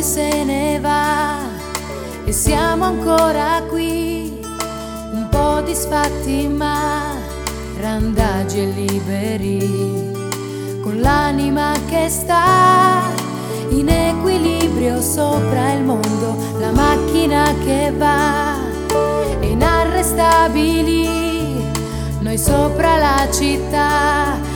se ne va e siamo ancora qui, un po' disfatti ma randagi e liberi, con l'anima che sta in equilibrio sopra il mondo, la macchina che va inarrestabili, noi sopra la città.